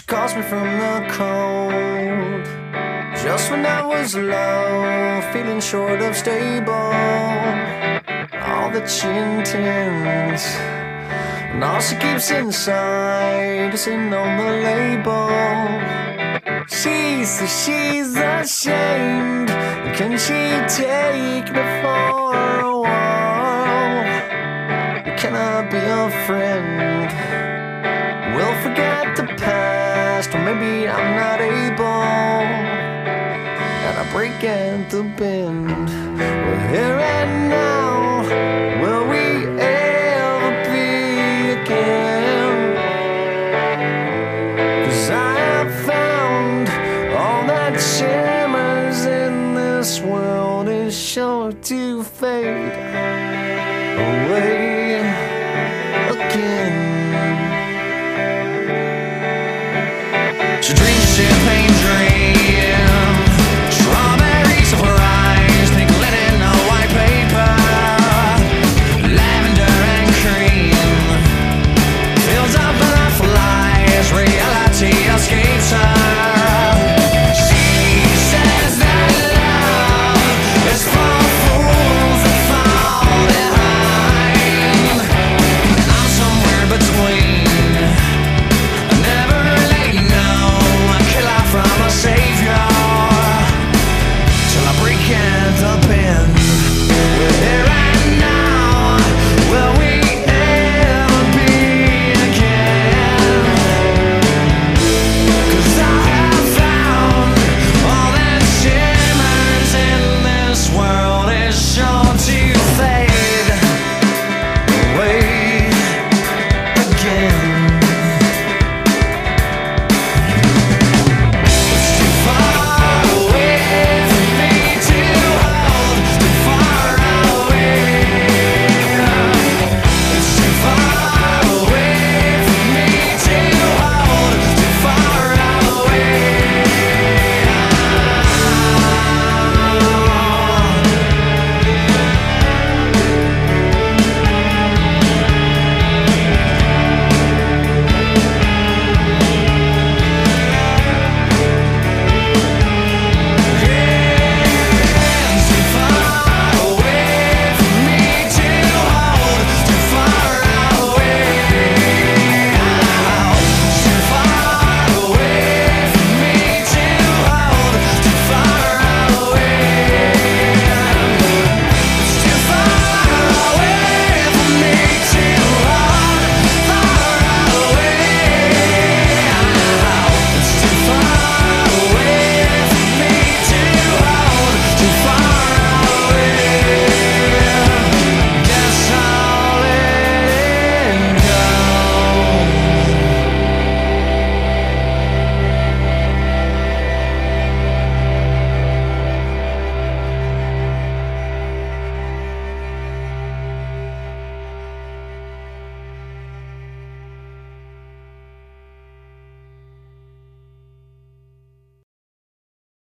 calls me from the cold. Just when I was low, feeling short of stable, all that she intends and all she keeps inside isn't on the label. She says she's ashamed. Can she take me for a while? Can I be a friend? We'll forget the past, or maybe I'm not able, and I break at the bend. We're here and now, will we ever be again? 'Cause I have found all that shimmers in this world is sure to fade away.